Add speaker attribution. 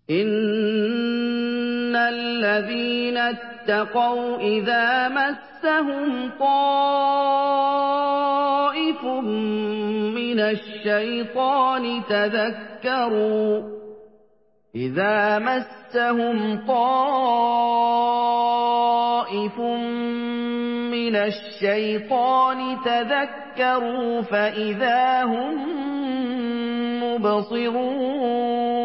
Speaker 1: إِنَّ الَّذِينَ اتَّقَوْا إِذَا مَسَّهُمْ طَائِفٌ مِّنَ الشَّيْطَانِ تَذَكَّرُوا فَإِذَا هُم مُّبْصِرُونَ